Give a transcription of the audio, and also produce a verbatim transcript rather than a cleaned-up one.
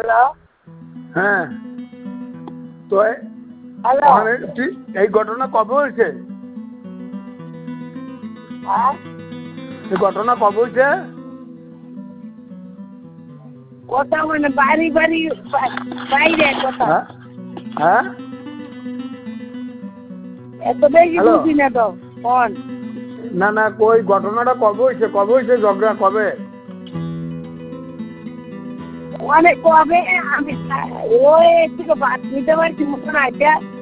hello হ্যাঁ তো hello এই ঘটনা কবে হয়েছে হ্যাঁ এই ঘটনা কবে হয়েছে কথা মানে বাড়ি বাড়ি বাইরে কথা হ্যাঁ হ্যাঁ এত বেশি বুঝি না তো ফোন না না কই ঘটনাটা কবে হয়েছে কবে হয়েছে ঝগড়া কবে অনেক কবে আমি ওই থেকে বাদ নিতে পারছি মতন আছে